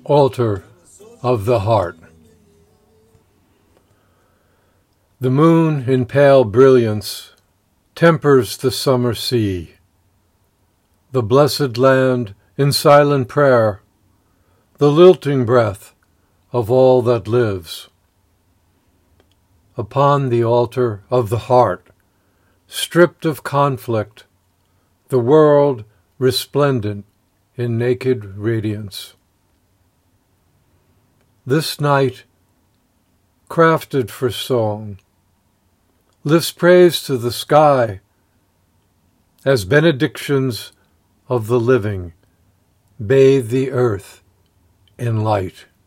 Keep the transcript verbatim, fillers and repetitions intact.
Altar of the Heart. The moon in pale brilliance tempers the summer sea. The blessed land in silent prayer, the lilting breath of all that lives. Upon the altar of the heart, stripped of conflict, the world resplendent in naked radiance. This night, crafted for song, lifts praise to the sky as benedictions of the living bathe the earth in light.